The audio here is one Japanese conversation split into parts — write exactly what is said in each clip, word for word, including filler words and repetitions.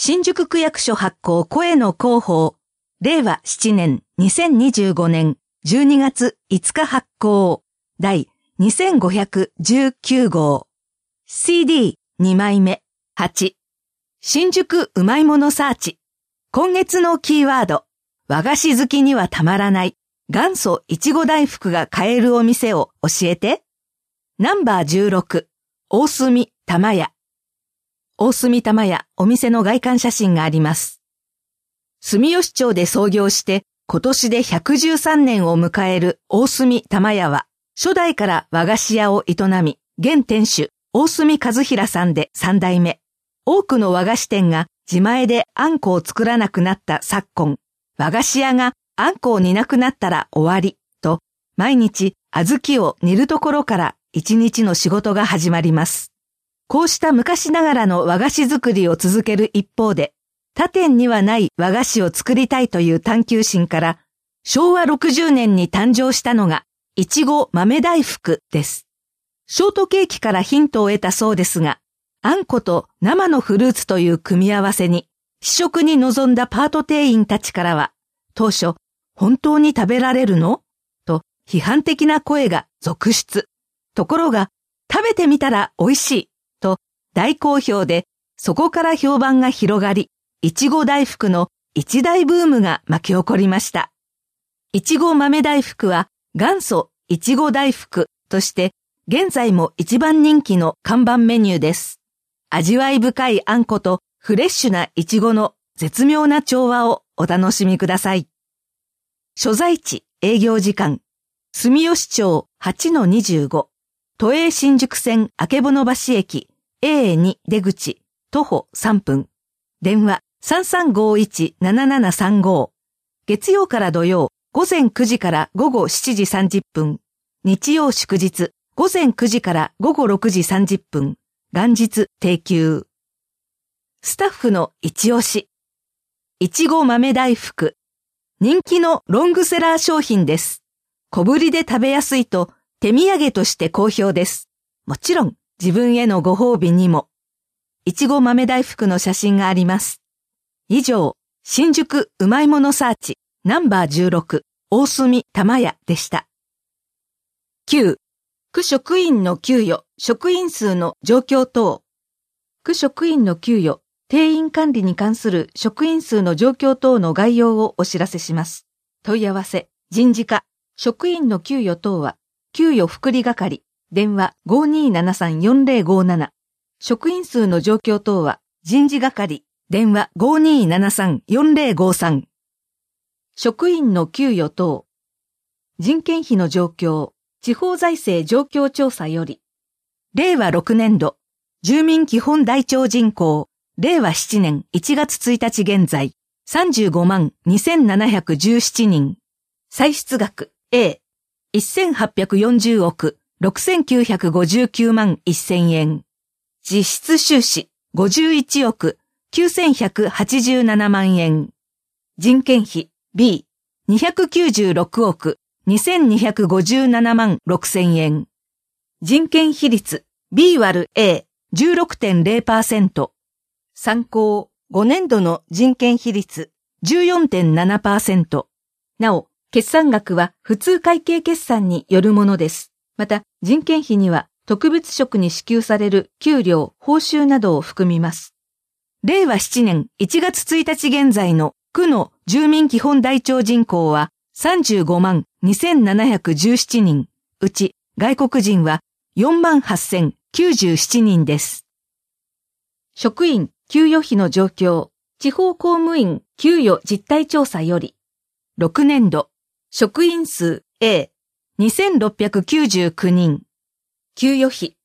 新宿区役所発行声の広報、れいわななねんにせんにじゅうごねんじゅうにがついつか発行、第にせんごひゃくじゅうきゅうごう、シーディーに 枚目、はち、新宿うまいものサーチ、今月のキーワード、和菓子好きにはたまらない、元祖いちご大福が買えるお店を教えて。ナンバーじゅうろく、大隅玉屋。大隅玉屋、お店の外観写真があります。住吉町で創業して今年でひゃくじゅうさんねんを迎える大隅玉屋は、初代から和菓子屋を営み、現店主、大隅和平さんでさんだいめ。多くの和菓子店が自前であんこを作らなくなった昨今、和菓子屋があんこを煮なくなったら終わり、と、毎日小豆を煮るところから一日の仕事が始まります。こうした昔ながらの和菓子作りを続ける一方で、他店にはない和菓子を作りたいという探求心から、しょうわろくじゅうねんに誕生したのが、いちご豆大福です。ショートケーキからヒントを得たそうですが、あんこと生のフルーツという組み合わせに、試食に臨んだパート店員たちからは、当初、本当に食べられるの？と批判的な声が続出。ところが、食べてみたら美味しい。と大好評で、そこから評判が広がり、いちご大福の一大ブームが巻き起こりました。いちご豆大福は元祖いちご大福として、現在も一番人気の看板メニューです。味わい深いあんことフレッシュないちごの絶妙な調和をお楽しみください。所在地、営業時間、住吉町 はちのにじゅうご、都営新宿線曙橋駅 エーに 出口、徒歩さんぷん。電話 さんさんごいち ななななさんご。月曜から土曜、午前くじから午後しちじさんじゅっぷん。日曜祝日、午前くじから午後ろくじさんじゅっぷん。元日定休。スタッフの一押し。いちご豆大福。人気のロングセラー商品です。小ぶりで食べやすいと手土産として好評です。もちろん自分へのご褒美にも。いちご豆大福の写真があります。以上、新宿うまいものサーチナンバーじゅうろく大隅玉屋でした。きゅう、区職員の給与、職員数の状況等。区職員の給与、定員管理に関する職員数の状況等の概要をお知らせします。問い合わせ、人事課、職員の給与等は、給与福利係、電話 ごにーななさんよんぜろごなな。職員数の状況等は、人事係、電話 ごにーななさんよんぜろごさん。職員の給与等。人件費の状況、地方財政状況調査より。れいわろくねんど、住民基本台帳人口、れいわななねんいちがつついたち現在、さんじゅうごまんにせんななひゃくじゅうななにん。歳出額 A、せんはっぴゃくよんじゅうおくろくせんきゅうひゃくごじゅうきゅうまんせんえん。実質収支ごじゅういちおくきゅうせんひゃくはちじゅうななまんえん。人件費 B、にひゃくきゅうじゅうろくおくにせんにひゃくごじゅうななまんろくせんえん。人件比率 B 割る A、じゅうろくてんぜろパーセント。参考ごねんどの人件比率 じゅうよんてんななパーセント。なお、決算額は普通会計決算によるものです。また、人件費には特別職に支給される給料、報酬などを含みます。れいわななねんいちがつついたち現在の区の住民基本台帳人口はさんじゅうごまんにせんななひゃくじゅうななにん、うち外国人はよんまんはっせんきゅうじゅうななにんです。職員給与費の状況、地方公務員給与実態調査より。ろくねんど、職員数 A、にせんろっぴゃくきゅうじゅうきゅうにん。給与費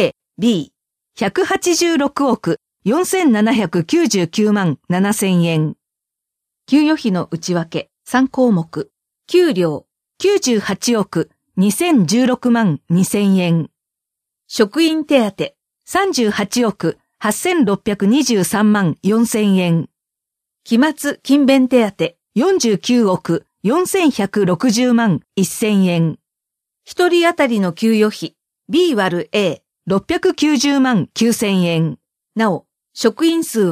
K、B、ひゃくはちじゅうろくおくよんせんななひゃくきゅうじゅうきゅうまんななせんえん。給与費の内訳さんこうもく。給料きゅうじゅうはちおくにせんじゅうろくまんにせんえん。職員手当さんじゅうはちおくはっせんろっぴゃくにじゅうさんまんよんせんえん。期末勤勉手当よんじゅうきゅうおくよんせんひゃくろくじゅうまんせんえん。一人当たりの給与費 B 割る A、ろっぴゃくきゅうじゅうまんきゅうせんえん。なお、職員数は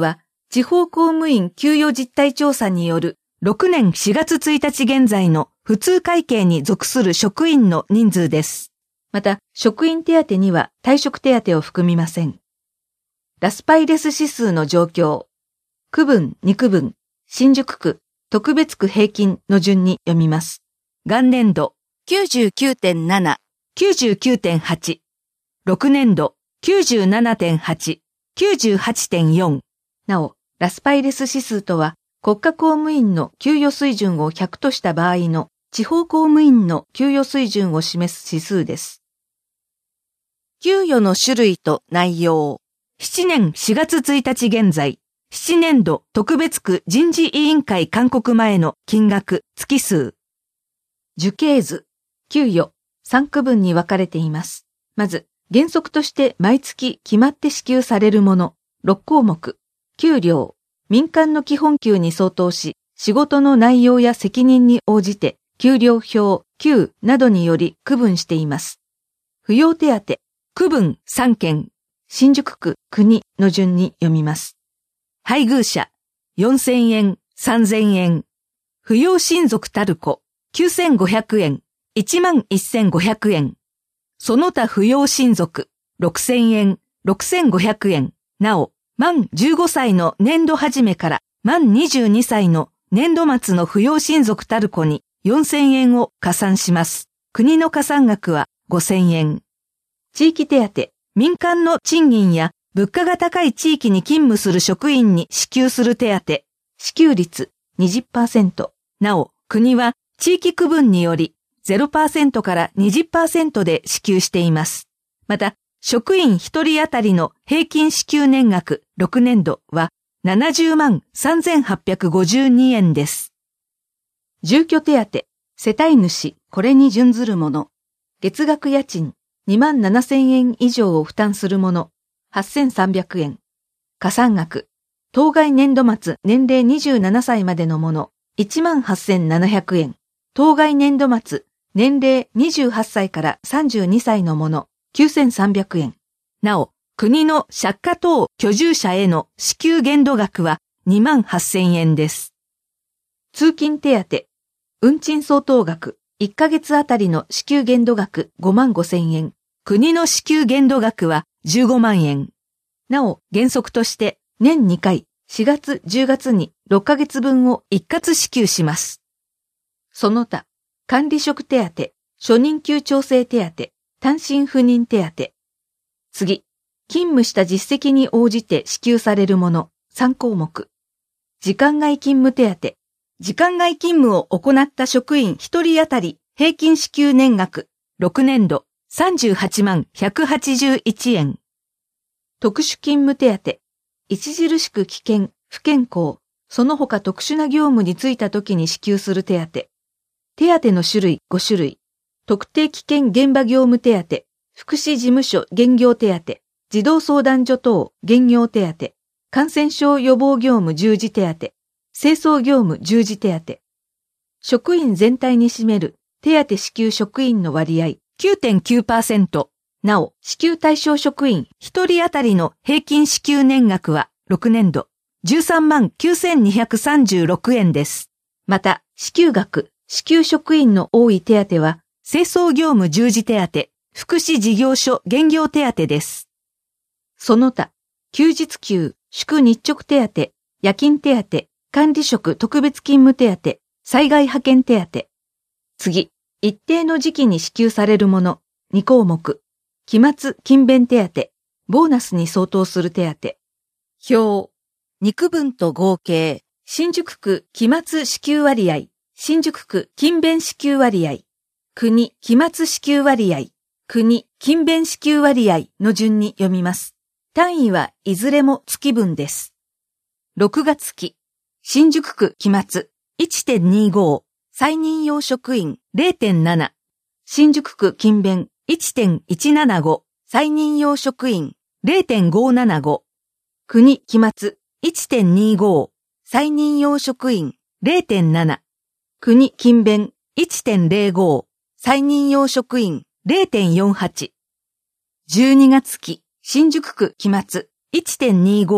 地方公務員給与実態調査によるろくねんしがつついたち現在の普通会計に属する職員の人数です。また、職員手当には退職手当を含みません。ラスパイレス指数の状況。区分、に区分、新宿区、特別区平均の順に読みます。元年度 きゅうじゅうきゅうてんなな、きゅうじゅうきゅうてんはち、翌年度 きゅうじゅうななてんはち、きゅうじゅうはちてんよん。なお、ラスパイレス指数とは国家公務員の給与水準をひゃくとした場合の地方公務員の給与水準を示す指数です。給与の種類と内容。しちねんしがつついたち現在、しちねんど特別区人事委員会勧告前の金額、月数。樹形図、給与、さん区分に分かれています。まず、原則として毎月決まって支給されるもの、ろく項目。給料、民間の基本給に相当し、仕事の内容や責任に応じて、給料表、給などにより区分しています。扶養手当、区分さんけん、新宿区、国の順に読みます。配偶者、よんせんえん、さんぜんえん。扶養親族たる子、きゅうせんごひゃくえん、いちまんせんごひゃくえん。その他扶養親族、ろくせんえん、ろくせんごひゃくえん。なお、満じゅうごさいの年度始めから満にじゅうにさいの年度末の扶養親族たる子によんせんえんを加算します。国の加算額はごせんえん。地域手当、民間の賃金や物価が高い地域に勤務する職員に支給する手当、支給率 にじゅっパーセント。なお、国は地域区分により ゼロパーセント から にじゅっパーセント で支給しています。また、職員ひとり当たりの平均支給年額ろくねんどはななじゅうまんさんぜんはっぴゃくごじゅうにえんです。住居手当、世帯主、これに準ずるもの。月額家賃にまんななせんえん以上を負担するもの、はっせんさんびゃくえん。加算額、当該年度末年齢にじゅうななさいまでのもの、いちまんはっせんななひゃくえん。当該年度末年齢にじゅうはっさいからさんじゅうにさいのもの、きゅうせんさんびゃくえん。なお、国の借家等居住者への支給限度額はにまんはっせんえんです。通勤手当、運賃相当額、いっかげつあたりの支給限度額ごまんごせんえん。国の支給限度額はじゅうごまんえん。なお、原則として年にかい、しがつ、じゅうがつにろっかげつぶんを一括支給します。その他、管理職手当、初任給調整手当、単身赴任手当。次、勤務した実績に応じて支給されるもの、さんこうもく。時間外勤務手当。時間外勤務を行った職員ひとり当たり平均支給年額、ろくねんどさんじゅうはちまんひゃくはちじゅういちえん。特殊勤務手当。著しく危険、不健康、その他特殊な業務に就いた時に支給する手当。手当の種類ごしゅるい。特定危険現場業務手当、福祉事務所減業手当、児童相談所等減業手当、感染症予防業務従事手当、清掃業務従事手当。職員全体に占める手当支給職員の割合 きゅうてんきゅうパーセント。なお、支給対象職員ひとり当たりの平均支給年額はろくねんどじゅうさんまんきゅうせんにひゃくさんじゅうろくえんです。また、支給額、支給職員の多い手当は、清掃業務従事手当、福祉事業所減業手当です。その他、休日給、祝日直手当、夜勤手当、管理職特別勤務手当、災害派遣手当。次、一定の時期に支給されるもの、にこうもく。期末勤勉手当、ボーナスに相当する手当。表、に区分と合計、新宿区期末支給割合、新宿区勤勉支給割合。国、期末支給割合、国、勤勉支給割合の順に読みます。単位はいずれも月分です。ろくがつ期、新宿区期末 いってんにご、再任用職員 れいてんなな、新宿区勤勉 いってんいちななご、再任用職員 れいてんごななご、国期末 いってんにご、再任用職員 れいてんなな、国勤勉 いってんぜろご、再任用職員 れいてんよんはち。じゅうにがつ期、新宿区期末 いってんにご、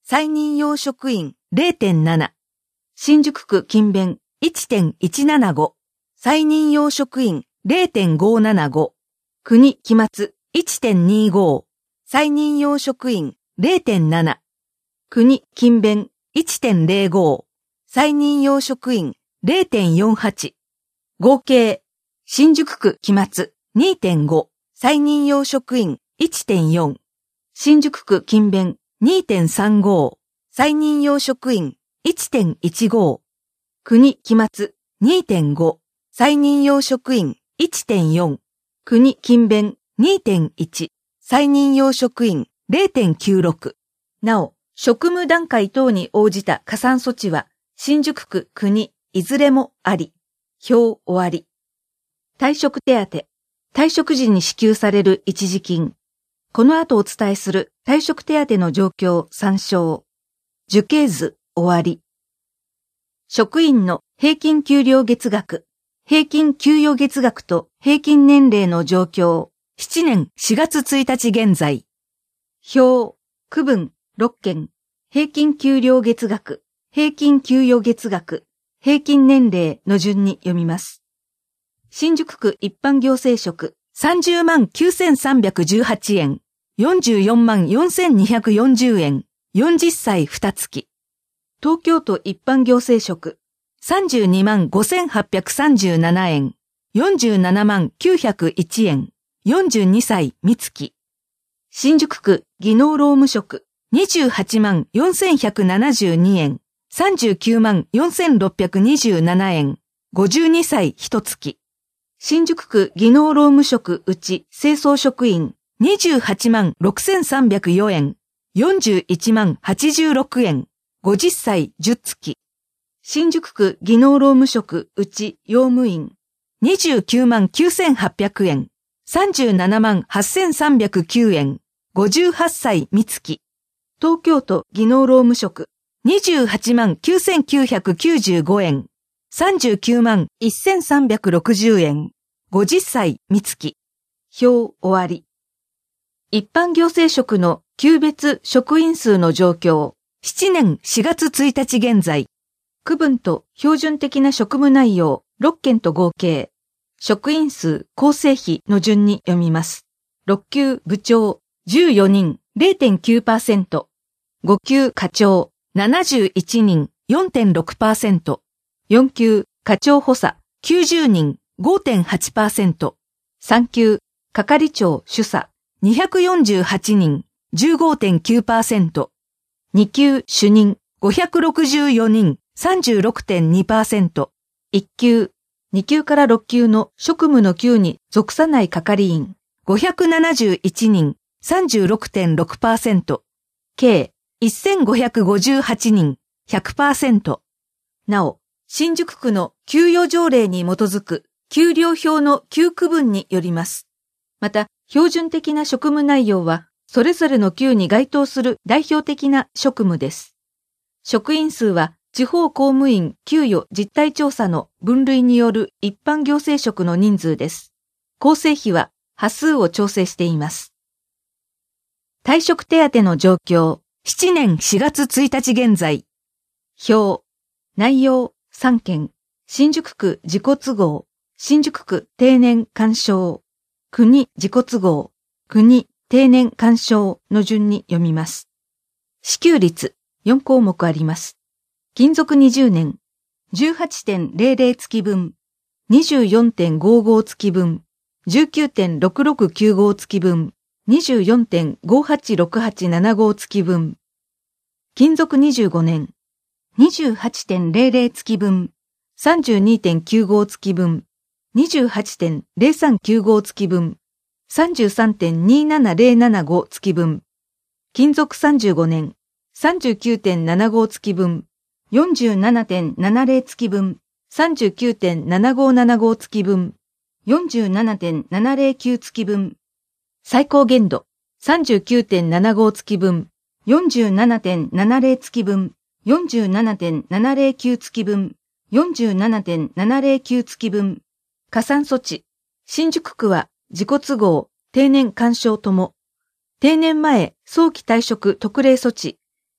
再任用職員 れいてんなな。新宿区勤勉 いってんいちななご。再任用職員 れいてんごななご。国期末 いってんにご。再任用職員 れいてんなな。国勤勉 いってんぜろご。再任用職員 れいてんよんはち。合計、新宿区期末 にてんご。再任用職員 いってんよん。新宿区勤勉 にてんさんご。再任用職員 いってんいちご。国期末 にてんご。再任用職員 いってんよん。国勤勉 にてんいち。再任用職員 れいてんきゅうろく。なお、職務段階等に応じた加算措置は、新宿区国いずれもあり。表終わり。退職手当。退職時に支給される一時金。この後お伝えする退職手当の状況参照。樹形図終わり。職員の平均給料月額、平均給与月額と平均年齢の状況。しちねんしがつついたち現在。表、区分ろっけん。平均給料月額、平均給与月額、平均年齢の順に読みます。新宿区一般行政職さんじゅうまんきゅうせんさんびゃくじゅうはちえん、よんじゅうよんまんよんせんにひゃくよんじゅうえん、よんじゅっさいにがつき。東京都一般行政職さんじゅうにまんごせんはっぴゃくさんじゅうななえん、よんじゅうななまんきゅうひゃくいちえん、よんじゅうにさいみつき。新宿区技能労務職にじゅうはちまんよんせんひゃくななじゅうにえん、さんじゅうきゅうまんよんせんろっぴゃくにじゅうななえん、ごじゅうにさいひとつき。新宿区技能労務職うち清掃職員にじゅうはちまんろくせんさんびゃくよえん、よんじゅういちまんはちじゅうろくえん、ごじゅっさいじゅっつき。新宿区技能労務職うち用務員にじゅうきゅうまんきゅうせんはっぴゃくえん、さんじゅうななまんはっせんさんびゃくきゅうえん、ごじゅうはっさいみつき。東京都技能労務職にじゅうはちまんきゅうせんきゅうひゃくきゅうじゅうごえん、さんじゅうきゅうまんせんさんびゃくろくじゅうえん、ごじゅっさいみつき。表終わり。一般行政職の級別職員数の状況。しちねんしがつついたち現在。区分と標準的な職務内容ろっけんと合計。職員数構成比の順に読みます。ろっきゅう部長じゅうよにん れいてんきゅうパーセント。ごきゅう課長ななじゅういちにん よんてんろくパーセント。よんきゅう課長補佐きゅうじゅうにん ごてんはちパーセント。さんきゅう係長主査にひゃくよんじゅうはちにん じゅうごてんきゅうパーセント。にきゅう主任ごひゃくろくじゅうよにん さんじゅうろくてんにパーセント。いっきゅうにきゅうからろっきゅうの職務の級に属さない係員ごひゃくななじゅういちにん さんじゅうろくてんろくパーセント。計せんごひゃくごじゅうはちにん ひゃくパーセント。なお、新宿区の給与条例に基づく給料表の給区分によります。また、標準的な職務内容は、それぞれの級に該当する代表的な職務です。職員数は、地方公務員給与実態調査の分類による一般行政職の人数です。構成比は、波数を調整しています。退職手当の状況。しちねんしがつついたち現在。表。内容さんけん。新宿区自己都合。新宿区定年干渉。国自己都合。国定年干渉の順に読みます。支給率よんこうもくあります。勤続にじゅうねん。じゅうはちてんぜろぜろ 月分。にじゅうよんてんごご 月分。じゅうきゅうてんろくろくきゅうご 月分。にじゅうよんてんごはちろくはちななご 月分。勤続にじゅうごねん。にじゅうはちてんぜろぜろ 月分。さんじゅうにてんきゅうご 月分。にじゅうはちてんぜろさんきゅうご 月分。さんじゅうさんてんにななぜろななご 月分。勤続さんじゅうごねん。さんじゅうきゅうてんななご 月分。よんじゅうななてんななぜろ 月分。さんじゅうきゅうてんななごななご 月分。よんじゅうななてんななぜろきゅう 月分。最高限度 さんじゅうきゅうてんななご 月分。よんじゅうななてんななぜろ 月分。よんじゅうななてんななぜろきゅう 月分。よんじゅうななてんななぜろきゅう 月分。加算措置。新宿区は自己都合、定年干渉とも。定年前早期退職特例措置。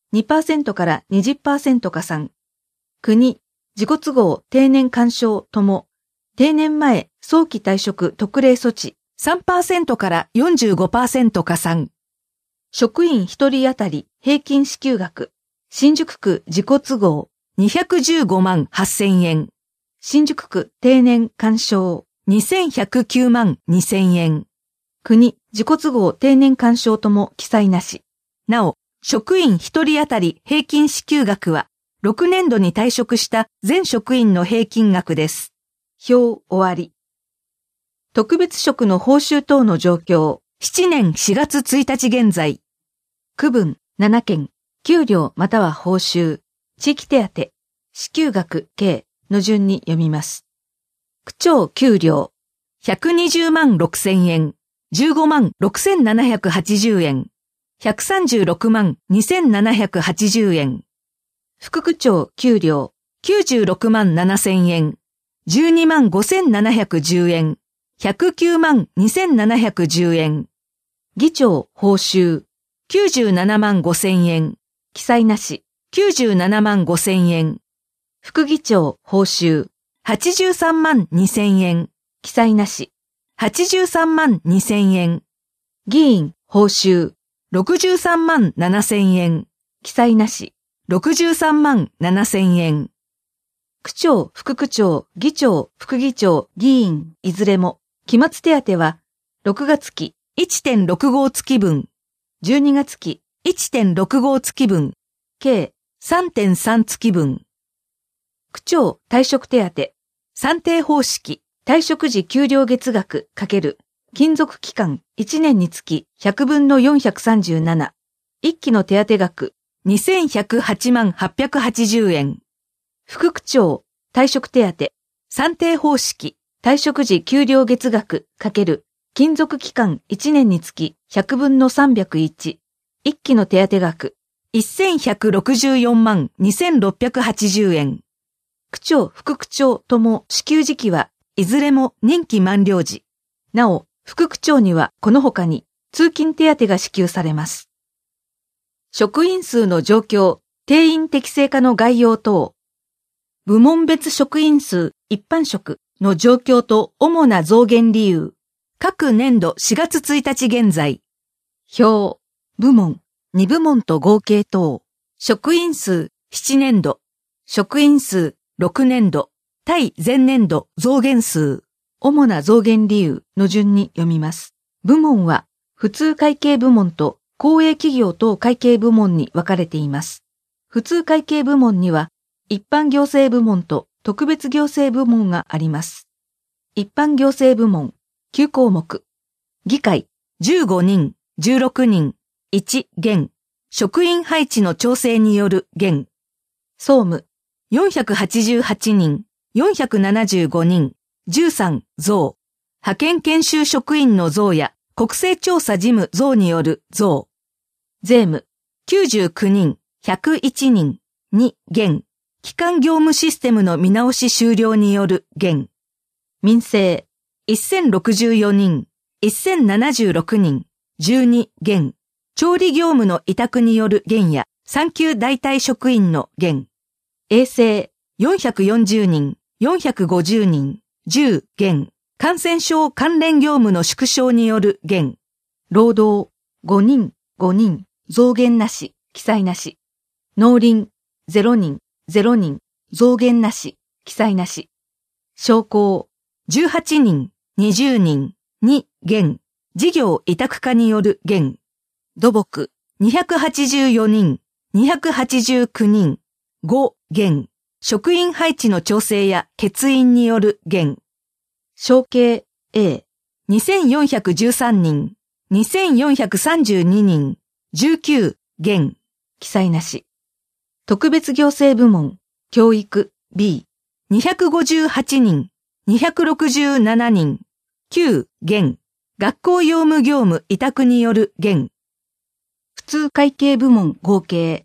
にパーセント から にじゅっパーセント 加算。国、自己都合定年干渉とも、定年前早期退職特例措置 さんパーセント から よんじゅうごパーセント 加算。職員ひとり当たり平均支給額、新宿区自己都合にひゃくじゅうごまんはっせんえん。新宿区定年干渉にせんひゃくきゅうまんにせんえん。国、自己都合定年干渉とも記載なし。なお、職員ひとり当たり平均支給額は、ろくねんどに退職した全職員の平均額です。表終わり。特別職の報酬等の状況。しちねんしがつついたち現在。区分ななけん、給料または報酬、地域手当、支給額計の順に読みます。区長給料、ひゃくにじゅうまんろくせんえん、じゅうごまんろくせんななひゃくはちじゅうえん、ひゃくさんじゅうろくまんにせんななひゃくはちじゅうえん。副区長給料、きゅうじゅうろくまんななせんえん、じゅうにまんごせんななひゃくじゅうえん、ひゃくきゅうまんにせんななひゃくじゅうえん。議長報酬、きゅうじゅうななまんごせんえん、記載なし、きゅうじゅうななまんごせんえん。副議長報酬、はちじゅうさんまんにせんえん、記載なし、はちじゅうさんまんにせんえん。議員報酬、ろくじゅうさんまんななせんえん、記載なし、ろくじゅうさんまんななせんえん。区長、副区長、議長、副議長、議員、いずれも、期末手当は、ろくがつ期 いってんろくご 月分、じゅうにがつ期 いってんろくご 月分、計 さんてんさん 月分。区長退職手当、算定方式、退職時給料月額×勤続期間いちねんにつきひゃくぶんのよんひゃくさんじゅうなな。いっきの手当額にせんひゃくはちまんはっぴゃくはちじゅうえん。副区長退職手当、算定方式、退職時給料月額×勤続期間いちねんにつきひゃくぶんのさんびゃくいち。いっきの手当額せんひゃくろくじゅうよんまんにせんろっぴゃくはちじゅうえん。区長、副区長とも支給時期はいずれも任期満了時。なお、副区長にはこの他に通勤手当が支給されます。職員数の状況、定員適正化の概要等。部門別職員数、一般職の状況と主な増減理由。各年度しがつついたち現在。表、部門、にぶもんと合計等。職員数、ななねんど。職員数、ろくねんど。対前年度増減数。主な増減理由の順に読みます。部門は、普通会計部門と公営企業等会計部門に分かれています。普通会計部門には、一般行政部門と特別行政部門があります。一般行政部門、きゅうこうもく。議会、じゅうごにん、じゅうろくにん、いち減。職員配置の調整による減。総務、よんひゃくはちじゅうはちにん、よんひゃくななじゅうごにん、じゅうさん増。派遣研修職員の増や国勢調査事務増による増。税務、きゅうじゅうきゅうにん、ひゃくいちにん、に減。基幹業務システムの見直し終了による減。民生、せんろくじゅうよにん、せんななじゅうろくにん、じゅうに減。調理業務の委託による減や産休代替職員の減。衛生、よんひゃくよんじゅうにん、よんひゃくごじゅうにん、じゅう減。感染症関連業務の縮小による減。労働、ごにん、ごにん、増減なし、記載なし。農林、ぜろにん、ぜろにん、増減なし、記載なし。商工、じゅうはちにん、にじゅうにん、に減。事業委託化による減。土木、にひゃくはちじゅうよにん、にひゃくはちじゅうきゅうにん、ご減。職員配置の調整や欠員による減。承継 A、にせんよんひゃくじゅうさんにん、にせんよんひゃくさんじゅうににん、じゅうきゅう減。記載なし。特別行政部門、教育 B、にひゃくごじゅうはちにん、にひゃくろくじゅうななにん、きゅう減。学校用務業務委託による減。普通会計部門合計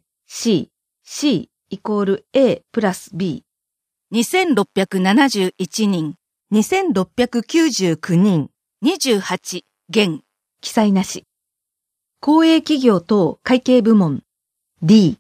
C、C イコール A プラス B。にせんろっぴゃくななじゅういちにん、にせんろっぴゃくきゅうじゅうきゅうにん、にじゅうはち減。記載なし。公営企業等会計部門 D、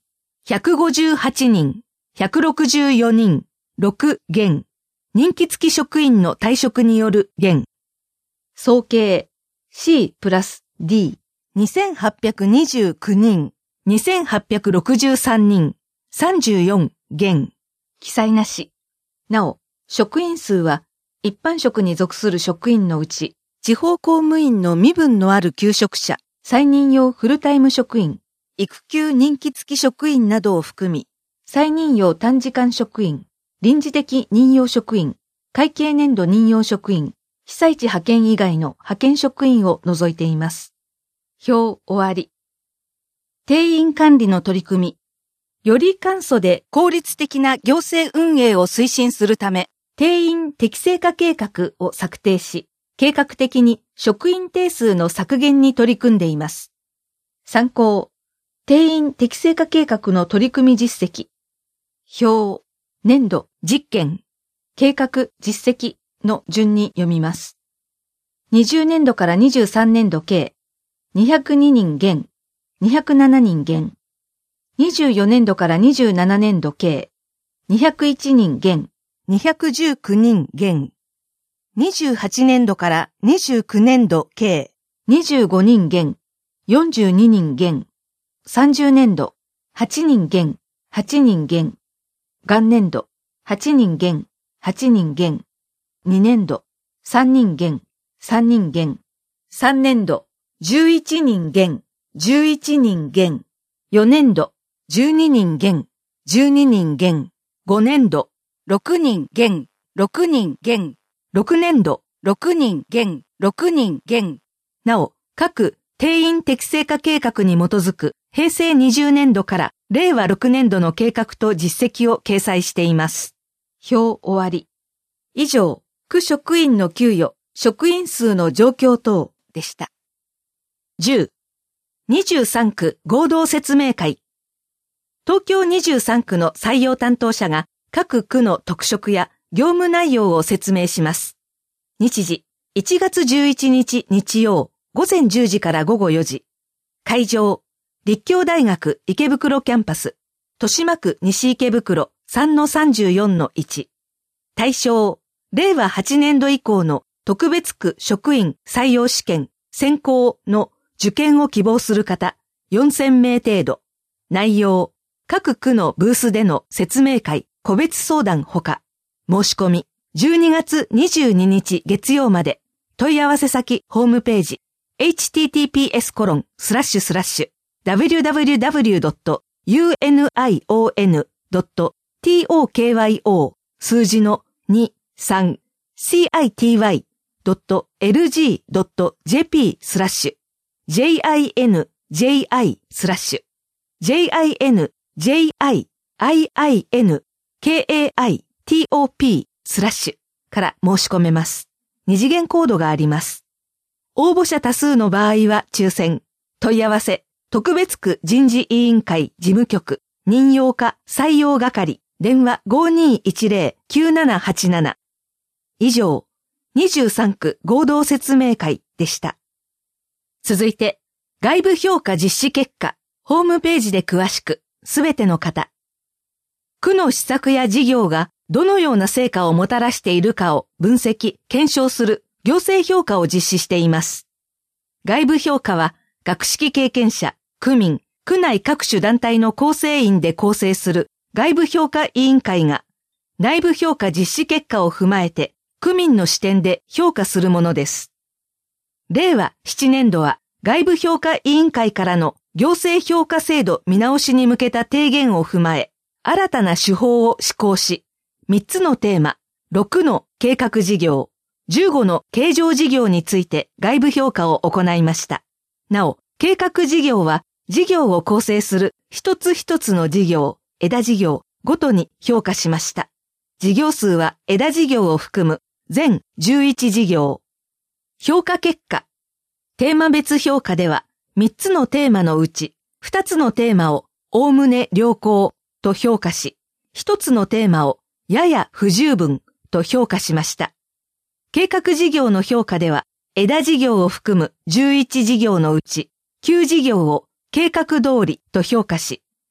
ひゃくごじゅうはちにん、ひゃくろくじゅうよにん、ろく減。任期付き職員の退職による減。総計 C プラス D、にせんはっぴゃくにじゅうきゅうにん、にせんはっぴゃくろくじゅうさんにん、さんじゅうよん減。記載なし。なお、職員数は一般職に属する職員のうち、地方公務員の身分のある求職者、再任用フルタイム職員、育休任期付き職員などを含み、再任用短時間職員、臨時的任用職員、会計年度任用職員、被災地派遣以外の派遣職員を除いています。表終わり。定員管理の取り組み。より簡素で効率的な行政運営を推進するため、定員適正化計画を策定し、計画的に職員定数の削減に取り組んでいます。参考。定員適正化計画の取り組み実績。表、年度、実験、計画、実績の順に読みます。にじゅうねんどからにじゅうさんねんど計、にひゃくににん減、にひゃくななにん減。にじゅうよねんどからにじゅうななねんど計、にひゃくいちにん減、にひゃくじゅうきゅうにん減。にじゅうはちねんどからにじゅうきゅうねんど計、にじゅうごにん減、よんじゅうににん減。さんじゅうねんど、はちにん減、はちにん減。元年度、はちにん減、はちにん減。にねんど、さんにん減、さんにん減。さんねんど、じゅういちにん減、じゅういちにん減。よねんど、じゅうににん減、じゅうににん減。ごねんど、ろくにん減、ろくにん減。ろくねんど、ろくにん減、ろくにん減。なお、各定員適正化計画に基づく平成にじゅうねんどから令和ろくねんどの計画と実績を掲載しています。表終わり。以上、区職員の給与、職員数の状況等でした。じゅう。にじゅうさんく合同説明会。東京にじゅうさんくの採用担当者が各区の特色や業務内容を説明します。日時、いちがつじゅういちにち日曜、ごぜんじゅうじからごごよじ。会場、立教大学池袋キャンパス、豊島区西池袋 さんのさんじゅうよんのいち。対象、れいわはちねんど以降の特別区職員採用試験、選考の受験を希望する方、よんせんめい程度。内容、各区のブースでの説明会、個別相談ほか。申し込み、じゅうにがつにじゅうににち月曜まで。問い合わせ先ホームページ、エイチティーティーピーエスコロンスラッシュスラッシュダブリューダブリューダブリュードットユーエヌアイオーエヌドットトーキョー数字のにさんシティドットエルジードットジェーピースラッシュ ジェイアイエヌジェイアイ スラッシュ ジェイアイエヌジェイアイアイアイエヌケーエーアイティーオーピー スラッシュから申し込めます。二次元コードがあります。応募者多数の場合は抽選。問い合わせ、特別区人事委員会事務局、任用課採用係、電話 ごにいちぜろきゅうななはちなな。以上、にじゅうさんく合同説明会でした。続いて、外部評価実施結果、ホームページで詳しく、すべての方。区の施策や事業がどのような成果をもたらしているかを分析、検証する行政評価を実施しています。外部評価は、学識経験者、区民、区内各種団体の構成員で構成する外部評価委員会が、内部評価実施結果を踏まえて、区民の視点で評価するものです。れいわななねんどは、外部評価委員会からの行政評価制度見直しに向けた提言を踏まえ、新たな手法を施行し、みっつのテーマ、ろくの計画事業、じゅうごの経常事業について外部評価を行いました。なお、計画事業は事業を構成する一つ一つの事業、枝事業ごとに評価しました。事業数は枝事業を含む全じゅういち事業。評価結果。テーマ別評価ではみっつのテーマのうちふたつのテーマをおおむね良好と評価し、ひとつのテーマをやや不十分と評価しました。計画事業の評価では、枝事業を含むじゅういち事業のうちきゅう事業を計画通りと評価し、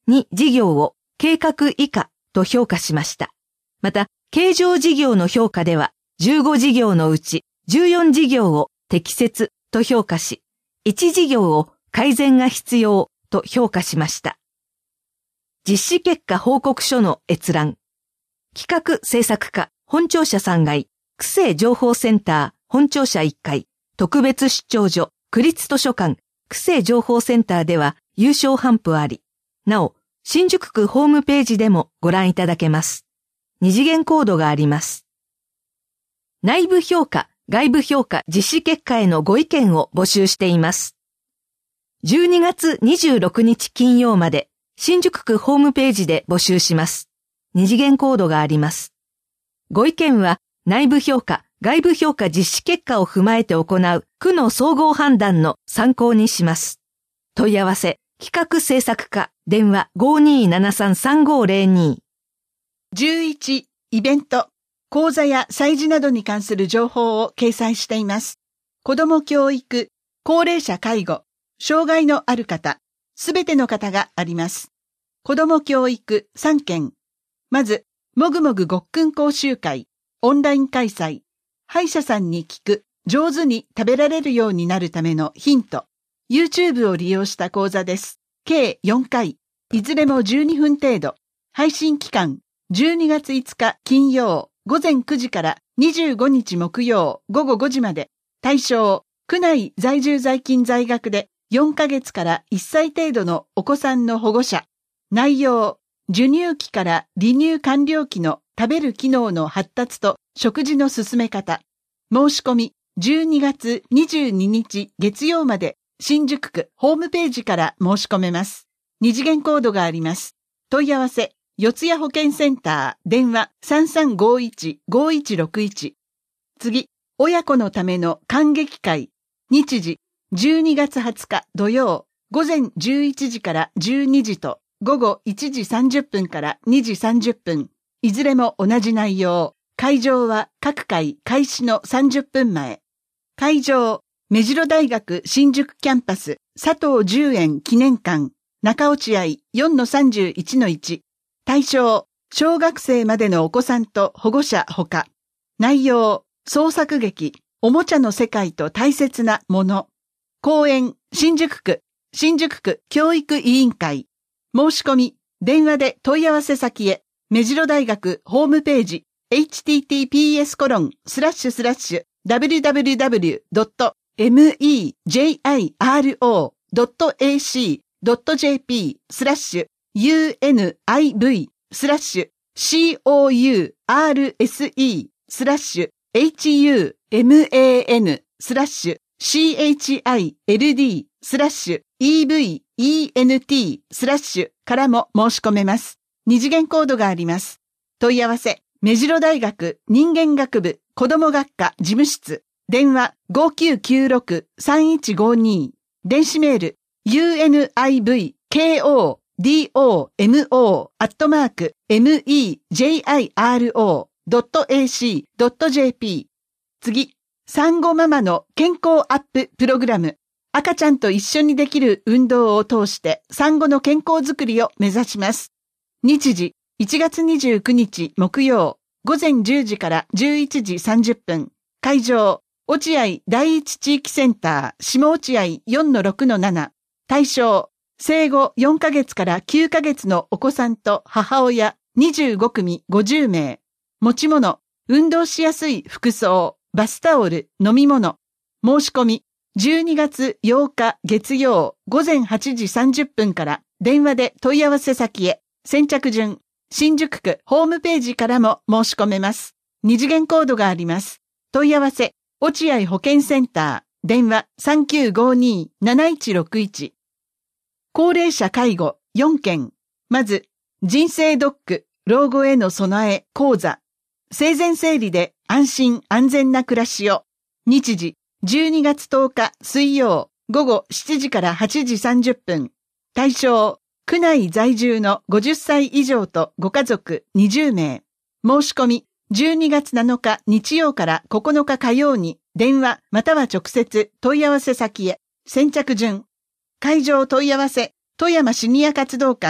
に事業を計画以下と評価しました。また、経常事業の評価では、じゅうご事業のうちじゅうよん事業を適切と評価し、いち事業を改善が必要と評価しました。実施結果報告書の閲覧。企画制作課本庁舎さんがい、区政情報センター本庁舎いっかい、特別出張所、区立図書館、区政情報センターでは優勝頒布あり、なお、新宿区ホームページでもご覧いただけます。二次元コードがあります。内部評価、外部評価実施結果へのご意見を募集しています。じゅうにがつにじゅうろくにち金曜まで、新宿区ホームページで募集します。二次元コードがあります。ご意見は内部評価、外部評価実施結果を踏まえて行う区の総合判断の参考にします。問い合わせ、企画制作課、電話 ごーにーななさんさんごーぜろに。 じゅういち、イベント、講座や催事などに関する情報を掲載しています。子ども教育、高齢者介護、障害のある方、すべての方があります。子ども教育さんけん。まず、もぐもぐごっくん講習会、オンライン開催、歯医者さんに聞く、上手に食べられるようになるためのヒント、YouTube を利用した講座です。計よんかい、いずれもじゅうにふん程度。配信期間、じゅうにがついつか金曜午前くじからにじゅうごにち木曜午後ごじまで。対象、区内在住在勤在学でよんかげつからいっさい程度のお子さんの保護者。内容、授乳期から離乳完了期の食べる機能の発達と食事の進め方。申し込み、じゅうにがつにじゅうににち月曜まで新宿区ホームページから申し込めます。二次元コードがあります。問い合わせ、四谷保健センター、電話 さんさんごいちごいちろくいち。次、親子のための観劇会。日時、じゅうにがつはつか土曜、午前じゅういちじからじゅうにじと午後いちじさんじゅっぷんからにじさんじゅっぷん。いずれも同じ内容。会場は各回開始のさんじゅっぷんまえ。会場、目白大学新宿キャンパス佐藤十円記念館中落合 よんのさんじゅういちのいち。対象、小学生までのお子さんと保護者ほか。内容、創作劇、おもちゃの世界と大切なもの。講演、新宿区、新宿区教育委員会。申し込み、電話で問い合わせ先へ、目白大学ホームページ、エイチティーティーピーエスコロンスラッシュスラッシュダブリュダブリュダブリュドットメジロドットエーシードットジェーピースラッシュ ユーエヌアイブイ スラッシュ シーオーユーアールエスイー スラッシュ エイチユーエムエーエヌ スラッシュ シーエイチアイエルディー スラッシュ イーブイイーエヌティー スラッシュからも申し込めます。二次元コードがあります。問い合わせ、目白大学人間学部子ども学科事務室、電話 ごきゅうきゅうろくさんいちごに、電子メール ユーエヌアイブイケーオーディーオーエムオー アットマーク メジロドットエーシードットジェーピー。次、産後ママの健康アッププログラム。赤ちゃんと一緒にできる運動を通して産後の健康づくりを目指します。日時、いちがつにじゅうくにち木曜、午前じゅうじからじゅういちじさんじゅっぷん。会場、落合第一地域センター、下落合 よんのろくのなな。対象、生後よんかげつからきゅうかげつのお子さんと母親にじゅうごくみごじゅうめい。持ち物、運動しやすい服装、バスタオル、飲み物。申し込み、じゅうにがつようか月曜午前はちじさんじゅっぷんから電話で問い合わせ先へ。先着順、新宿区ホームページからも申し込めます。二次元コードがあります。問い合わせ、落合保健センター、電話 さんきゅうごにーなないちろくいち。高齢者介護よんけん。まず、人生ドック、老後への備え講座。生前整理で安心安全な暮らしを。日時、じゅうにがつとおか水曜、午後しちじからはちじさんじゅっぷん。対象、区内在住のごじゅっさい以上とご家族にじゅうめい。申し込み、じゅうにがつなのか日曜からここのか火曜に電話または直接問い合わせ先へ。先着順。会場問い合わせ、富山シニア活動館。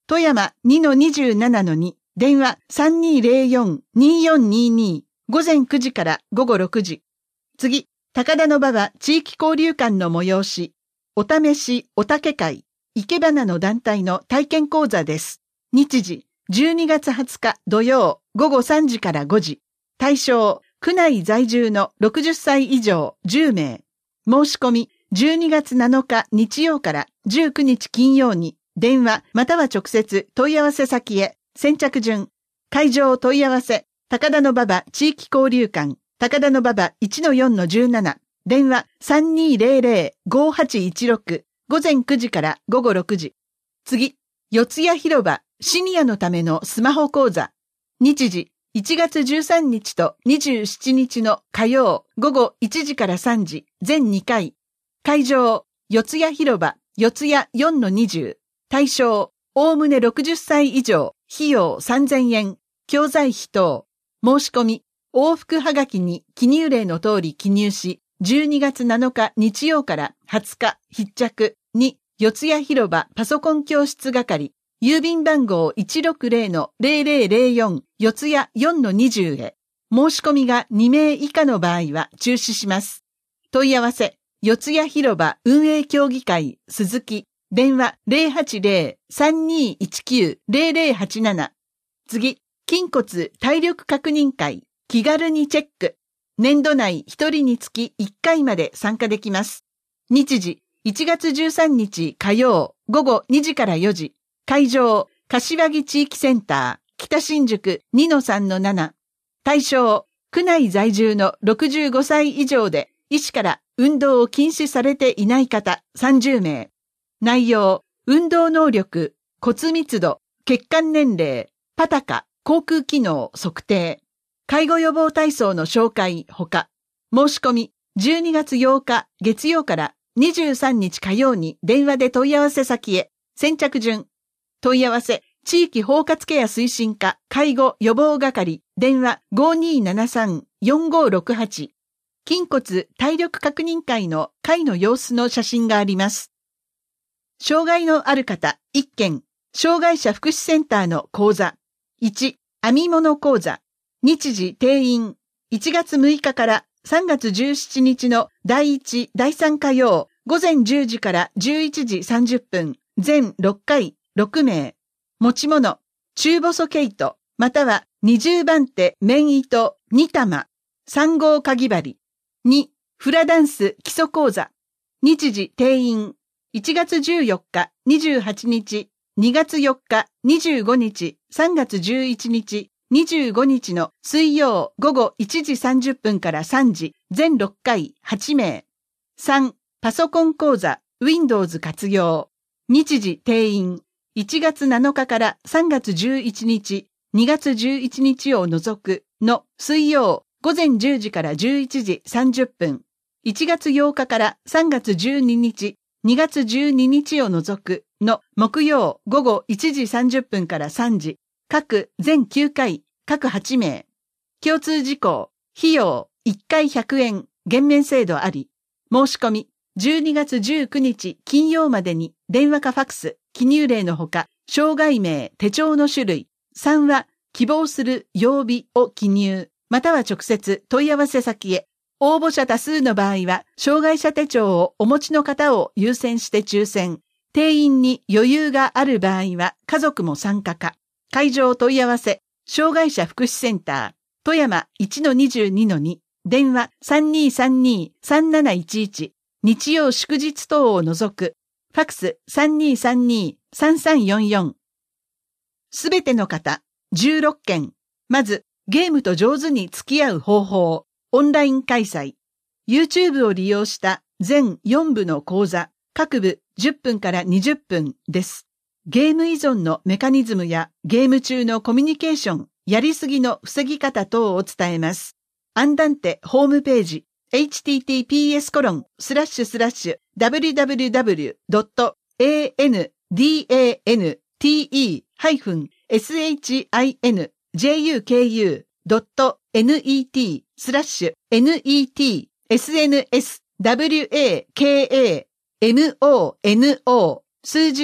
富山 にのにじゅうななのに、電話 さんにーぜろよん にーよんにーにー、午前くじから午後ろくじ。次、高田馬場地域交流館の催し、お試しお竹会、生け花の団体の体験講座です。日時、じゅうにがつはつか土曜午後さんじからごじ。対象、区内在住のろくじゅっさい以上じゅうめい。申し込み、じゅうにがつなのか日曜からじゅうくにち金曜に、電話または直接問い合わせ先へ。先着順。会場問い合わせ、高田馬場地域交流館、高田馬場 いちのよんのじゅうなな。電話 さんにーぜろぜろ ごーはちいちろく。午前くじから午後ろくじ。次、四谷広場シニアのためのスマホ講座。日時、いちがつじゅうさんにちとにじゅうしちにちの火曜午後いちじからさんじ、全にかい。会場、四谷広場、四谷 よんのにじゅう。対象、おおむねろくじゅっさい以上、費用さんぜんえん、教材費等。申し込み、往復はがきに記入例の通り記入し、じゅうにがつなのか日曜からはつか必着に四谷広場パソコン教室係、郵便番号 いちろくぜろのぜろぜろぜろよん 四谷 よんのにじゅうへ。申し込みがにめい以下の場合は中止します。問い合わせ、四谷広場運営協議会鈴木、電話 ぜろはちぜろ さんにーいちきゅう ぜろぜろはちなな。次、筋骨体力確認会気軽にチェック。年度内ひとりにつきいっかいまで参加できます。日時、いちがつじゅうさんにち火曜午後にじからよじ。会場、柏木地域センター、北新宿 にのさんのなな。対象、区内在住のろくじゅうごさい以上で医師から運動を禁止されていない方さんじゅうめい。内容、運動能力、骨密度、血管年齢、パタカ、口腔機能測定。介護予防体操の紹介ほか、申し込みじゅうにがつようか月曜からにじゅうさんにち火曜に電話で問い合わせ先へ。先着順。問い合わせ、地域包括ケア推進課介護予防係、電話 ごーにーななさん よんごーろくはち。筋骨体力確認会の会の様子の写真があります。障害のある方いっけん、障害者福祉センターの講座。いち、編み物講座。日時定員、いちがつむいかからさんがつじゅうしちにちのだいいち、だいさん火曜、午前じゅうじからじゅういちじさんじゅっぷん、全ろっかい、ろくめい。持ち物、中細毛糸、またはにじゅうばんて綿糸にたま、さんごうかぎ針。に、フラダンス基礎講座。日時定員、いちがつじゅうよっか、にじゅうはちにち、にがつよっか、にじゅうごにち、さんがつじゅういちにち、にじゅうごにちの水曜午後いちじさんじゅっぷんからさんじ、全ろっかい、はちめい。さん、パソコン講座 Windows 活用。日時定員、いちがつなのかからさんがつじゅういちにち、にがつじゅういちにちを除くの水曜午前じゅうじからじゅういちじさんじゅっぷん。いちがつようかからさんがつじゅうににち、にがつじゅうににちを除くの木曜午後いちじさんじゅっぷんからさんじ。各全きゅうかい、各はちめい。共通事項、費用いっかいひゃくえん、減免制度あり。申し込み、じゅうにがつじゅうくにち金曜までに電話かファクス、記入例のほか、障害名、手帳の種類。さんは、希望する曜日を記入、または直接問い合わせ先へ。応募者多数の場合は、障害者手帳をお持ちの方を優先して抽選。定員に余裕がある場合は、家族も参加か。会場問い合わせ、障害者福祉センター、富山 いちのにじゅうにのに、電話 さんにーさんにーさんなないちいち、日曜祝日等を除く、ファクス さんにーさんにーさんさんよんよん。すべての方、じゅうろっけん。まず、ゲームと上手に付き合う方法、オンライン開催。YouTube を利用した全よんぶの講座、各部じゅっぷんからにじゅっぷんです。ゲーム依存のメカニズムやゲーム中のコミュニケーション、やりすぎの防ぎ方等を伝えます。アンダンテホームページ、エイチティーティーピーエスコロンスラッシュスラッシュダブリューダブリューダブリュードットエーエヌディーエーエヌティーイーハイフンエスエイチアイエヌジェイユーケーユードットネットスラッシュネットエスエヌエスダブリューエーケーエーエムオーエヌオー数字で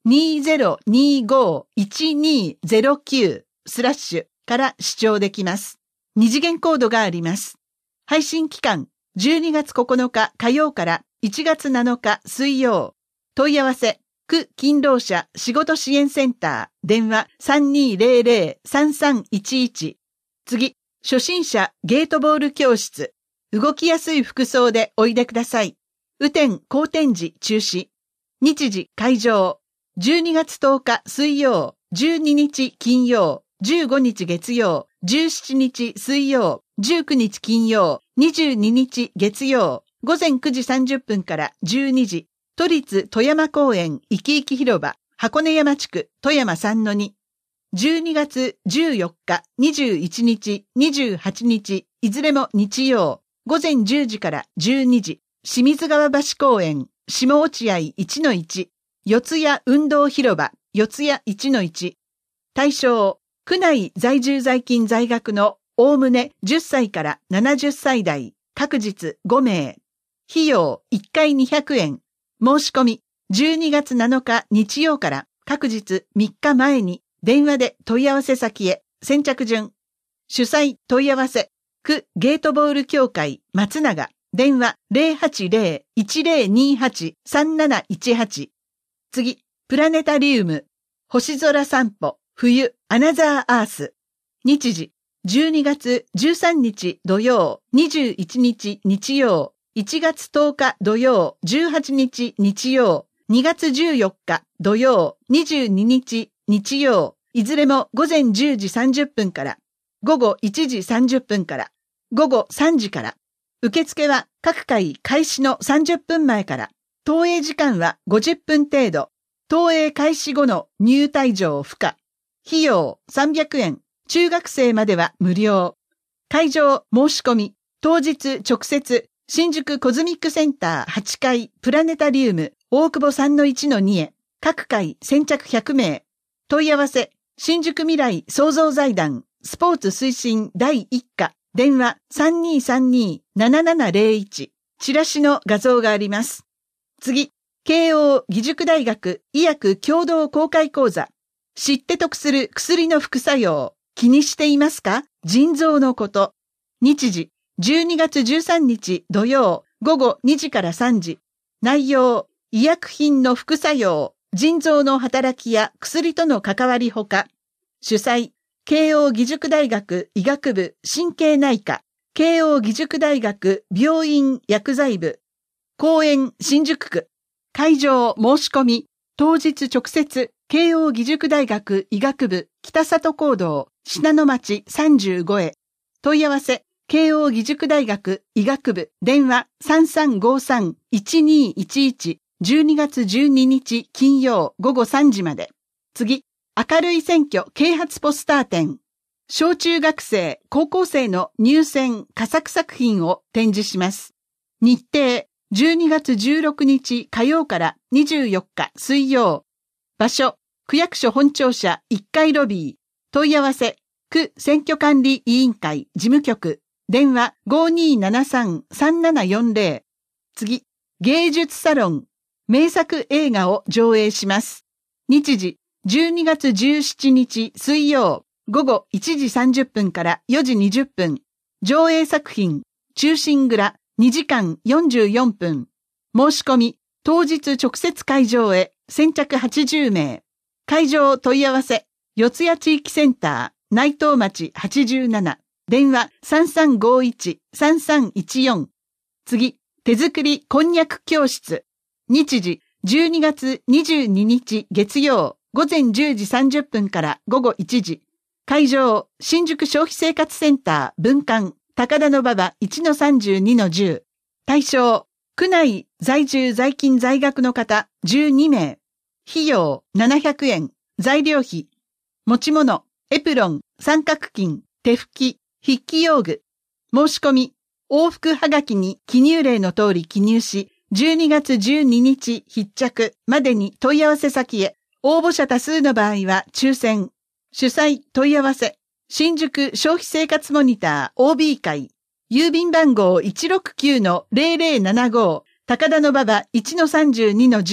にゼロにごいちにゼロきゅうスラッシュから視聴できます。二次元コードがあります。配信期間じゅうにがつここのか火曜からいちがつなのか水曜。問い合わせ区勤労者仕事支援センター電話 さんにーぜろぜろさんさんいちいち。次、初心者ゲートボール教室。動きやすい服装でおいでください。雨天後天時中止。日時会場。じゅうにがつとおか水曜、じゅうににち金曜、じゅうごにち月曜、じゅうしちにち水曜、じゅうくにち金曜、にじゅうににち月曜、ごぜんくじさんじゅっぷんからじゅうにじ。都立富山公園いきいき広場箱根山地区富山 さんのに。じゅうにがつじゅうよっか、にじゅういちにち、にじゅうはちにち、いずれも日曜、ごぜんじゅうじからじゅうにじ、清水川橋公園、下落合 いちのいち、四谷運動広場、四谷 いちのいち。対象、区内在住在勤在学のおおむねじゅっさいからななじゅっさい代、各日ごめい。費用いっかいにひゃくえん。申し込み、じゅうにがつなのか日曜から各日みっかまえに電話で問い合わせ先へ先着順。主催問い合わせ、区ゲートボール協会松永、電話 ゼロはちゼロ いちゼロにはち さんなないちはち。次、プラネタリウム、星空散歩、冬、アナザーアース。日時、じゅうにがつじゅうさんにち土曜、にじゅういちにち日曜、いちがつとおか土曜、じゅうはちにち日曜、にがつじゅうよっか土曜、にじゅうににち日曜、いずれもごぜんじゅうじさんじゅっぷんから、ごごいちじさんじゅっぷんから、ごごさんじから。受付は各回開始のさんじゅっぷんまえから、投影時間はごじゅっぷん程度、投影開始後の入退場不可。費用さんびゃくえん、中学生までは無料。会場申し込み、当日直接、新宿コズミックセンターはちかいプラネタリウム大久保 さんのいちのに へ各回先着ひゃくめい。問い合わせ新宿未来創造財団スポーツ推進だいいっか電話 さんにーさんにーななななゼロいち。チラシの画像があります。次、慶応義塾大学医薬共同公開講座。知って得する薬の副作用。気にしていますか？腎臓のこと。日時じゅうにがつじゅうさんにち土曜ごごにじからさんじ。内容、医薬品の副作用、腎臓の働きや薬との関わりほか。主催、慶応義塾大学医学部神経内科、慶応義塾大学病院薬剤部、公園新宿区。会場申し込み、当日直接、慶応義塾大学医学部北里講堂信濃町さんじゅうごへ。問い合わせ、慶応義塾大学医学部電話 さんさんごさんいちにいちいち じゅうにがつじゅうににち金曜ごごさんじまで。次、明るい選挙啓発ポスター展。小中学生、高校生の入選佳作作品を展示します。日程、じゅうにがつじゅうろくにち火曜からにじゅうよっか水曜。場所、区役所本庁舎いっかいロビー。問い合わせ、区選挙管理委員会事務局。電話 ごにーななさんさんななよんぜろ。次、芸術サロン。名作映画を上映します。日時、じゅうにがつじゅうしちにち水曜、ごごいちじさんじゅっぷんからよじにじゅっぷん。上映作品、忠臣蔵にじかんよんじゅうよんぷん。申し込み、当日直接会場へ、先着はちじゅうめい。会場問い合わせ、四谷地域センター、内藤町はちじゅうなな。電話 さんさんごいちさんさんいちよん。次、手作りこんにゃく教室。日時、じゅうにがつにじゅうににち月曜、ごぜんじゅうじさんじゅっぷんからごごいちじ。会場、新宿消費生活センター分館、高田馬場 いちのさんじゅうにのじゅう。対象、区内在住在勤在学の方じゅうにめい。費用ななひゃくえん。材料費。持ち物、エプロン、三角巾、手拭き、筆記用具。申し込み、往復はがきに記入例の通り記入し、じゅうにがつじゅうににち必着までに問い合わせ先へ。応募者多数の場合は抽選。主催問い合わせ。新宿消費生活モニター オービー 会。郵便番号 いちろくきゅうのゼロゼロななご。高田馬場 いちのさんじゅうにのじゅう。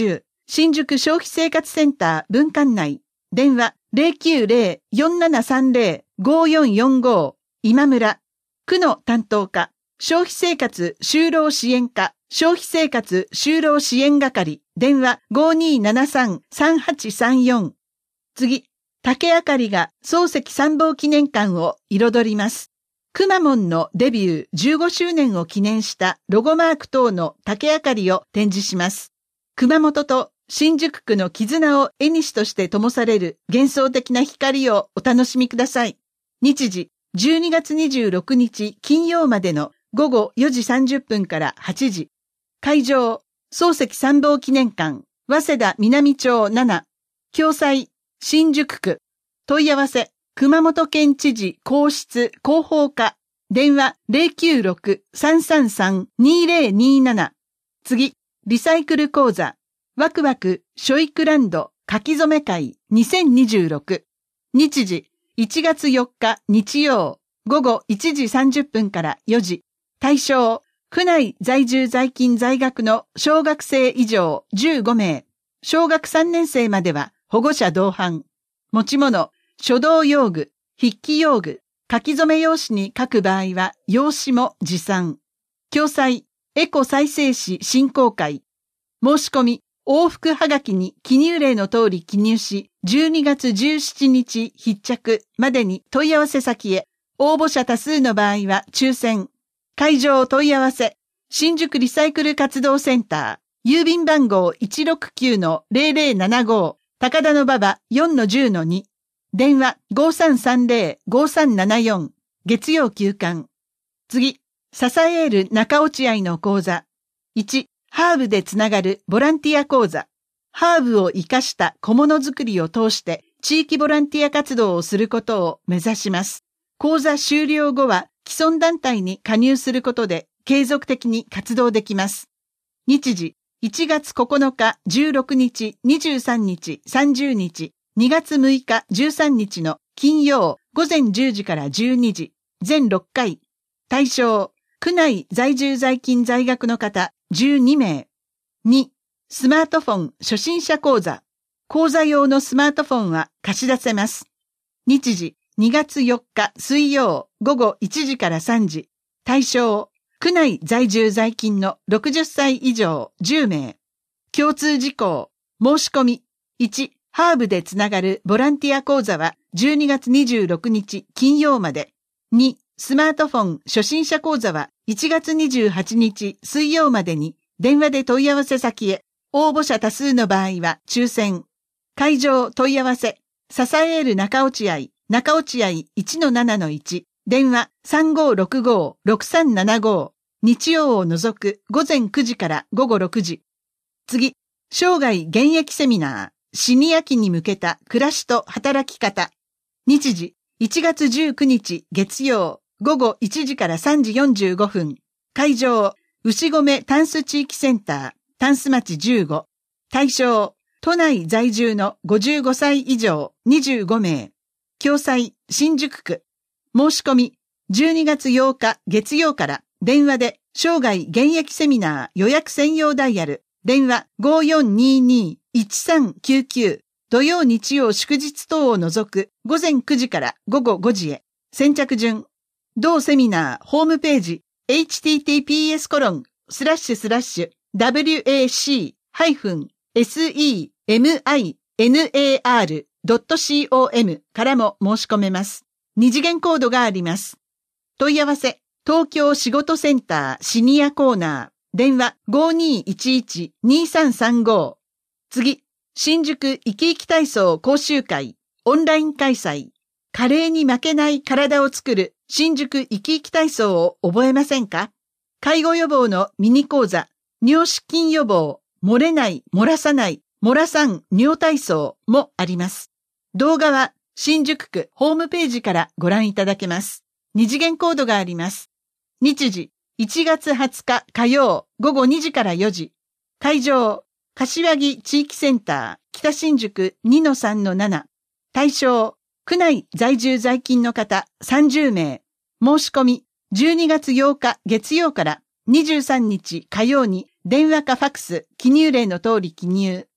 新宿消費生活センター分館内、電話 ゼロきゅうゼロ よんななさんゼロ ごよんよんご 今村、区の担当課、消費生活就労支援課、消費生活就労支援係、電話 ごにーななさん さんはちさんよん。次、竹あかりが漱石参謀記念館を彩ります。くまモンのデビューじゅうごしゅうねんを記念したロゴマーク等の竹あかりを展示します。熊本と新宿区の絆を絵にしとして灯される幻想的な光をお楽しみください。日時、じゅうにがつにじゅうろくにち金曜までのごごよじさんじゅっぷんからはちじ。会場、漱石参謀記念館、早稲田南町なな。共催、新宿区。問い合わせ、熊本県知事皇室広報課。電話 ゼロきゅうろく さんさんさん にゼロになな。次、リサイクル講座。ワクワクショイクランド書き初め会にせんにじゅうろく。日時、いちがつよっか日曜、午後いちじさんじゅっぷんからよじ。対象、区内在住在勤在学の小学生以上じゅうごめい。小学さんねんせいまでは保護者同伴。持ち物、書道用具、筆記用具、書き初め用紙に書く場合は用紙も持参。共催、エコ再生紙振興会。申し込み、往復はがきに記入例の通り記入し、じゅうにがつじゅうしちにち必着までに問い合わせ先へ。応募者多数の場合は抽選。会場問い合わせ。新宿リサイクル活動センター。郵便番号 いちろくきゅう ゼロゼロななご。高田馬場 よんのじゅうのに。電話 ごさんさんゼロ ごさんななよん。月曜休館。次、支える中落合の講座。いち、ハーブでつながるボランティア講座。ハーブを活かした小物作りを通して地域ボランティア活動をすることを目指します。講座終了後は既存団体に加入することで継続的に活動できます。日時、いちがつここのか、じゅうろくにち、にじゅうさんにち、さんじゅうにち、にがつむいか、じゅうさんにちの金曜ごぜんじゅうじからじゅうにじ、全ろっかい。対象、区内在住在勤在学の方じゅうにめい。に、スマートフォン初心者講座。講座用のスマートフォンは貸し出せます。日時、にがつよっか水曜ごごいちじからさんじ。対象、区内在住在勤のろくじゅっさい以上じゅうめい。共通事項、申し込み。いち、ハーブでつながるボランティア講座はじゅうにがつにじゅうろくにち金曜まで。に、スマートフォン初心者講座はいちがつにじゅうはちにち水曜までに電話で問い合わせ先へ。応募者多数の場合は抽選。会場問い合わせ。支える中落合、中落合 いちのななのいち。電話 さんごろくご ろくさんななご。日曜を除くごぜんくじからごごろくじ。次、生涯現役セミナー。シニア期に向けた暮らしと働き方。日時、いちがつじゅうくにち月曜、ごごいちじからさんじよんじゅうごふん。会場、牛込タンス地域センター、タンス町じゅうご。対象、都内在住のごじゅうごさい以上にじゅうごめい。共催、新宿区。申し込み、じゅうにがつようか月曜から電話で生涯現役セミナー予約専用ダイヤル。電話 ごよんにーにー いちさんきゅうきゅう。土曜日曜祝日等を除くごぜんくじからごごごじへ。先着順。同セミナーホームページ エイチティーティーピーエスコロンスラッシュスラッシュダブリューエーシーハイフンエスイーエムアイエヌエーアールドットコム からも申し込めます。二次元コードがあります。問い合わせ、東京仕事センターシニアコーナー。電話 ごにーいちいち にーさんさんご。次、新宿生き生き体操講習会、オンライン開催。加齢に負けない体を作る新宿生き生き体操を覚えませんか？介護予防のミニ講座、尿失禁予防、漏れない、漏らさない、漏らさん尿体操もあります。動画は新宿区ホームページからご覧いただけます。二次元コードがあります。日時、いちがつはつか火曜ごごにじからよじ。会場、柏木地域センター北新宿 にのさんのなな。対象、区内在住在勤の方さんじゅうめい。申し込み、じゅうにがつようか月曜からにじゅうさんにち火曜に電話かファクス、記入例の通り記入。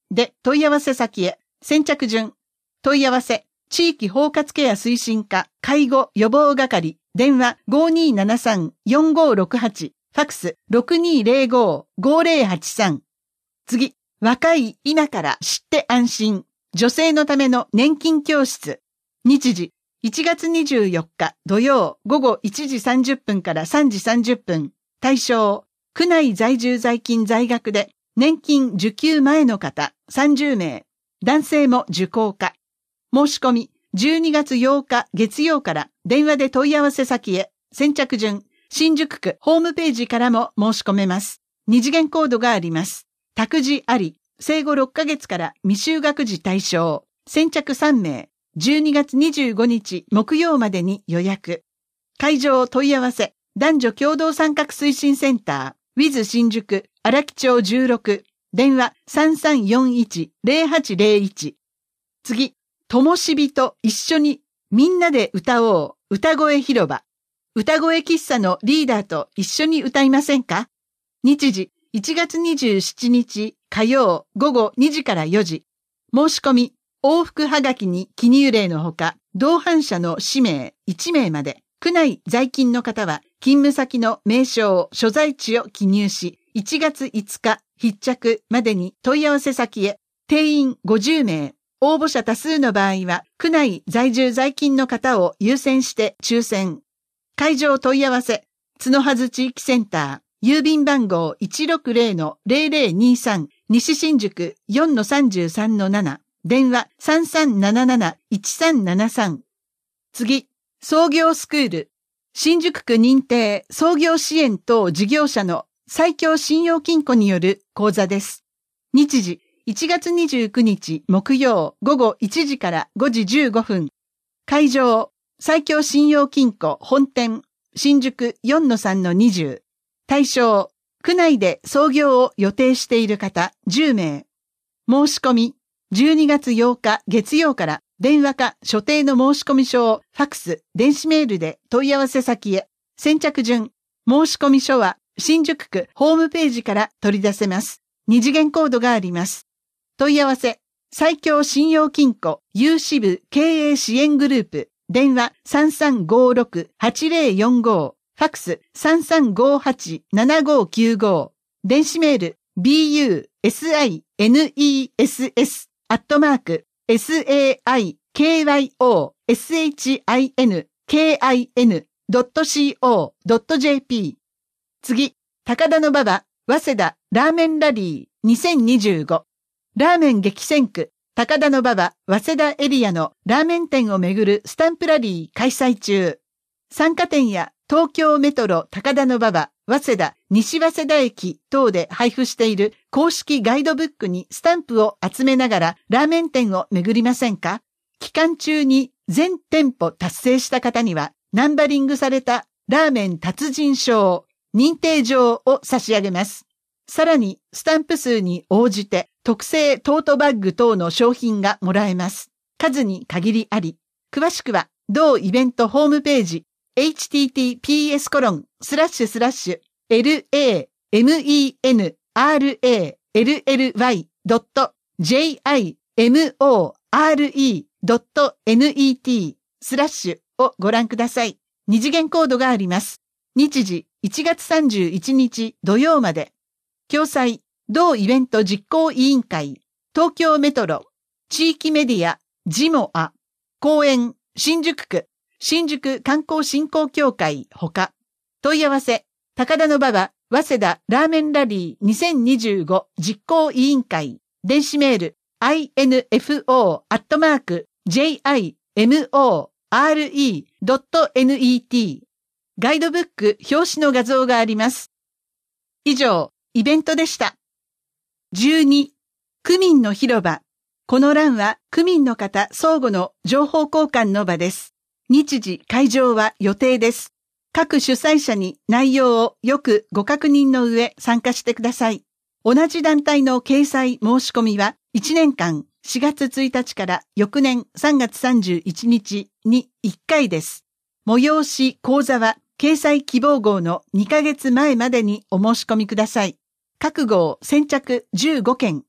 で問い合わせ先へ。先着順。問い合わせ。地域包括ケア推進課介護予防係。電話 ごーにーななさんよんごーろくはち。ファックス ろくにーぜろごーごーぜろはちさん。次。若い今から知って安心。女性のための年金教室。日時。いちがつにじゅうよっか土曜午後いちじさんじゅっぷんからさんじさんじゅっぷん。対象。区内在住在勤在学で年金受給前の方さんじゅうめい。男性も受講可。申し込み。じゅうにがつようか月曜から電話で問い合わせ先へ。先着順。新宿区ホームページからも申し込めます。二次元コードがあります。託児あり。生後ろっかげつから未就学児対象。先着さんめい。じゅうにがつにじゅうごにち木曜までに予約。会場問い合わせ。男女共同参画推進センター。ウィズ 新宿荒木町じゅうろく。電話 さんさんよんいちぜろはちぜろいち。次。ともしびと一緒にみんなで歌おう。歌声広場。歌声喫茶のリーダーと一緒に歌いませんか？日時。いちがつにじゅうしちにち火曜午後にじからよじ。申し込み。往復はがきに記入例のほか、同伴者の氏名いちめいまで。区内在勤の方は、勤務先の名称、所在地を記入し、いちがついつか必着までに問い合わせ先へ。定員ごじゅうめい。応募者多数の場合は、区内在住在勤の方を優先して抽選。会場問い合わせ。角筈地域センター。郵便番号 いちろくぜろのぜろぜろにさん。西新宿 よんのさんじゅうさんのなな。電話 さんさんなななないちさんななさん。次。創業スクール。新宿区認定創業支援等事業者の最強信用金庫による講座です。日時。いちがつにじゅうくにち木曜午後いちじからごじじゅうごふん。会場。最強信用金庫本店。新宿 よんのさんのにじゅう。対象。区内で創業を予定している方じゅうめい。申し込み。じゅうにがつようか月曜から電話か所定の申込書をファックス、電子メールで問い合わせ先へ。先着順。申込書は新宿区ホームページから取り出せます。二次元コードがあります。問い合わせ。最強信用金庫有志部経営支援グループ。電話 さんさんごろくはちぜろよんご。ファックス さんさんごはちななごきゅうご。電子メール ビーユーエスアイエヌイーエスエス アットマーク エスエーアイケーワイオーエスエイチアイエヌケーアイエヌドットシーオードットジェーピー。次。高田馬場早稲田ラーメンラリーにせんにじゅうご。ラーメン激戦区高田馬場早稲田エリアのラーメン店をめぐるスタンプラリー開催中。参加店や東京メトロ高田馬場早稲田西早稲田駅等で配布している公式ガイドブックにスタンプを集めながらラーメン店を巡りませんか？期間中に全店舗達成した方にはナンバリングされたラーメン達人証、認定状を差し上げます。さらにスタンプ数に応じて特製トートバッグ等の商品がもらえます。数に限りあり。詳しくは同イベントホームページエイチティーティーピーエスコロンスラッシュスラッシュエルエーエムイーエヌアールエーエルエルワイドットジェイアイエムオーアールイードットネットスラッシュをご覧ください。二次元コードがあります。日時いちがつさんじゅういちにち土曜まで。共催同イベント実行委員会東京メトロ地域メディアジモア公園新宿区新宿観光振興協会ほか。問い合わせ。高田馬場早稲田ラーメンラリーにせんにじゅうご実行委員会。電子メール アイエヌエフオー アットマーク ジェイアイエムオーアールイードットネット。ガイドブック表紙の画像があります。以上、イベントでした。じゅうに、区民の広場。この欄は区民の方相互の情報交換の場です。日時、会場は予定です。各主催者に内容をよくご確認の上参加してください。同じ団体の掲載申し込みはいちねんかんしがつついたちから翌年さんがつさんじゅういちにちにいっかいです。催し講座は掲載希望号のにかげつまえまでにお申し込みください。各号先着じゅうごけん。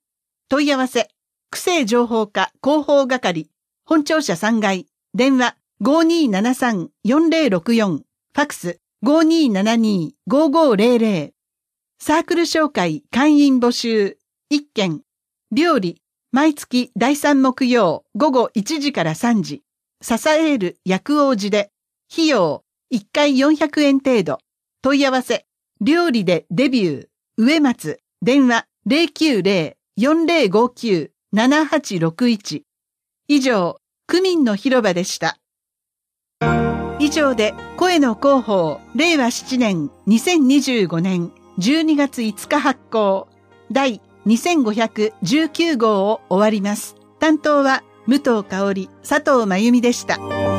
問い合わせ、区政情報課広報係、本庁舎さんがい、電話 ごーにーななさんよんぜろろくよん、ファックス ごーにーななにーごーごーぜろぜろ。サークル紹介会員募集、いっけん。料理、毎月だいさん木曜午後いちじからさんじ。ササエール薬王寺で、費用いっかいよんひゃくえん程度。問い合わせ、料理でデビュー、植松、電話 ゼロきゅうゼロ よんゼロごきゅう ななはちろくいち。以上、区民の広場でした。以上で、声の広報、れいわしちねんにせんにじゅうごねんじゅうにがついつか発行、第にせんごひゃくじゅうきゅうごうを終わります。担当は、武藤香織、佐藤真由美でした。